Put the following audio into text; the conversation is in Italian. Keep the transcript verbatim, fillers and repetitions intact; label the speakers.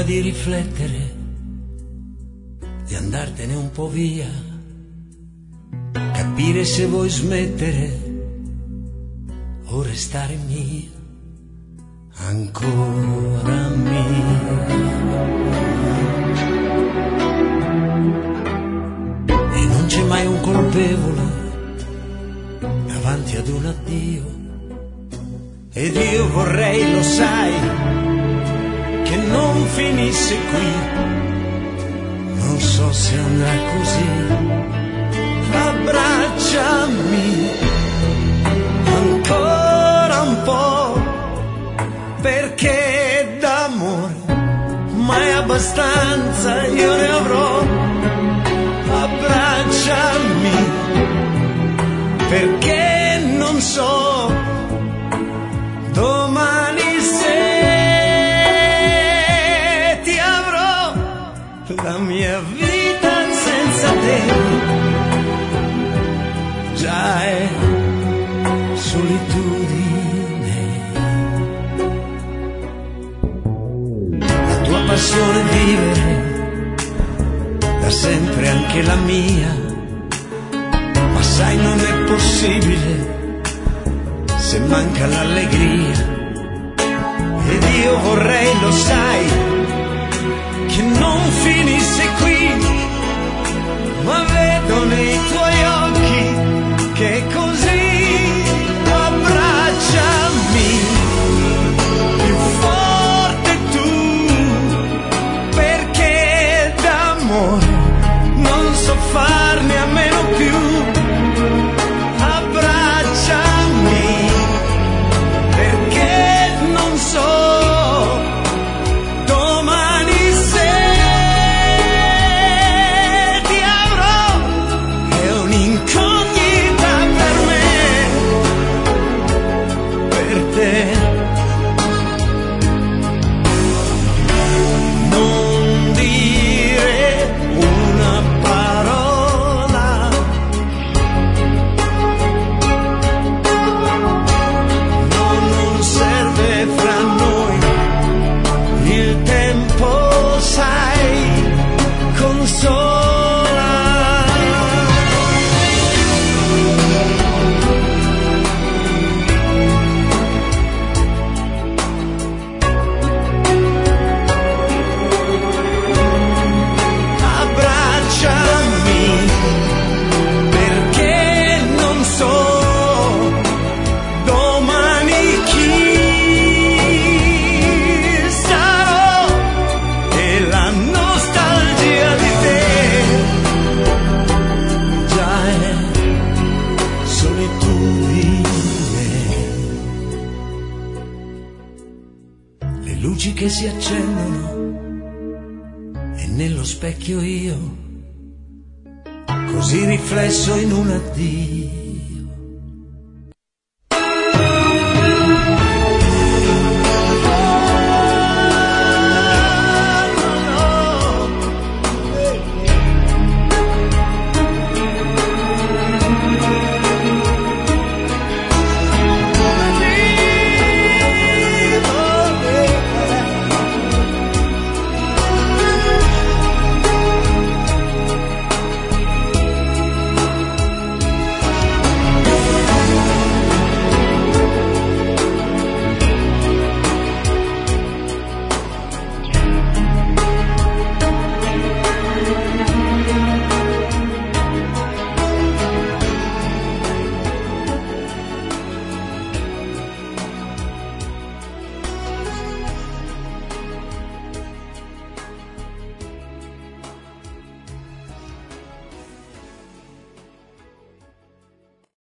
Speaker 1: di riflettere, di andartene un po' via, capire se vuoi smettere o restare mia, ancora mia. E non c'è mai un colpevole davanti ad un addio, ed io vorrei, lo sai, che non finisse qui. Non so se andrà così. Abbracciami ancora un po', perché d'amore mai abbastanza io ne avrò. Abbracciami, perché non so domani se ti avrò. La mia vita senza te già è solitudine. La tua passione è vivere, da sempre anche la mia, ma sai non è possibile se manca l'allegria. Ed io vorrei, lo sai, che non finisse qui, ma vedo nei tuoi occhi che è così. Abbracciami più forte tu, perché d'amore non so farne a meno più. Abbracciami, perché non so domani se ti avrò. È un'incognita per me, per te. Non dire una parola, no, non serve fra noi il tempo, sai, consola. Abbracciami, perché non so domani chi sarò, e la nostalgia di te già è solitudine. Le luci che si accendono e nello specchio io, così riflesso in un addio.